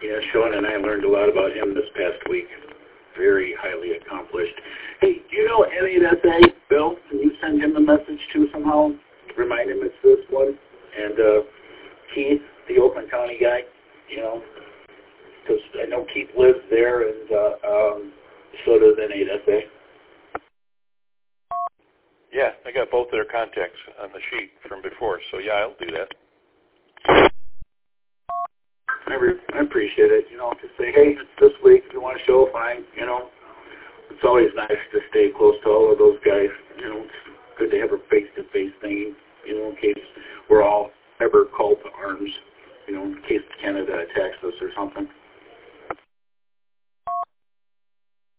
Yeah, Sean and I learned a lot about him this past week. Very highly accomplished. Hey, do you know N8SA, Bill? Can you send him a message too somehow? Remind him it's this one. And Keith, the Oakland County guy, you know, because I know Keith lives there, and so does N8SA. Yeah, I got both their contacts on the sheet from before, so yeah, I'll do that. I appreciate it. You know, just say, hey, it's this week. If you want to show, fine. You know, it's always nice to stay close to all of those guys.